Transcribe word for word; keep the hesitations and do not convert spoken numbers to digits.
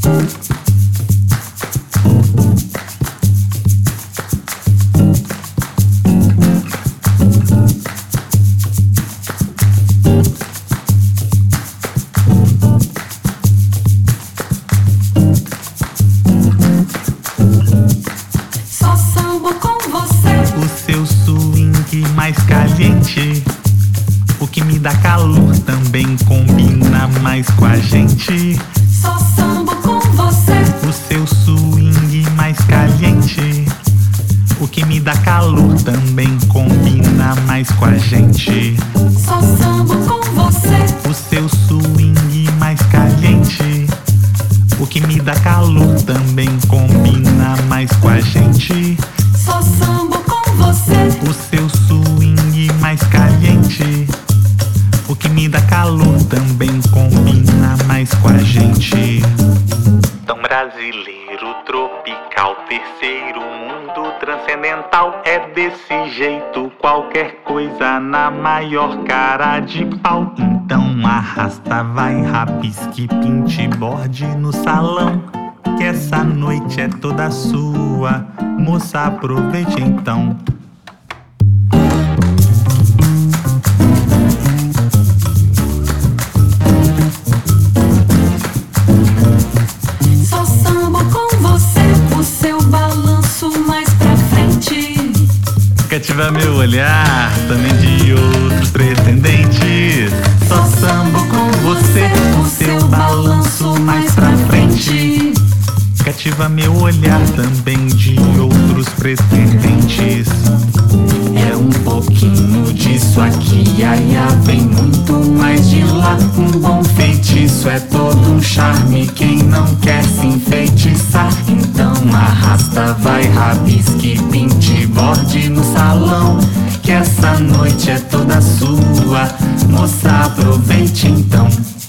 Só sambo com você. O seu swing mais caliente, o que me dá calor também combina mais com a gente. Só sambo com você. O seu swing mais caliente, o que me dá calor também combina mais com a gente. Só sambo com você. O seu swing mais caliente, o que me dá calor também combina mais com a gente. Só sambo com você. O seu swing mais caliente, o que me dá calor também combina mais com a gente. Tão brasileiro, tropical, terceiro mundo transcendental. É desse jeito, qualquer coisa na maior cara de pau. Então arrasta, vai, rabisque, pinte, borde no salão, que essa noite é toda sua, moça, aproveite então. Só sambo com você. O seu balanço mais pra frente Cativa meu olhar, também de outros pretendentes. Só sambo com você, o seu balanço mais pra frente cativa meu olhar também de outros pretendentes. É um pouquinho disso aqui, ai, ai, vem muito mais de lá. Um bom feitiço é todo um charme, quem não quer se enfeitiçar? Então arrasta, vai, rabisque, pinte, borde no salão, que essa noite é toda sua, moça, aproveite então.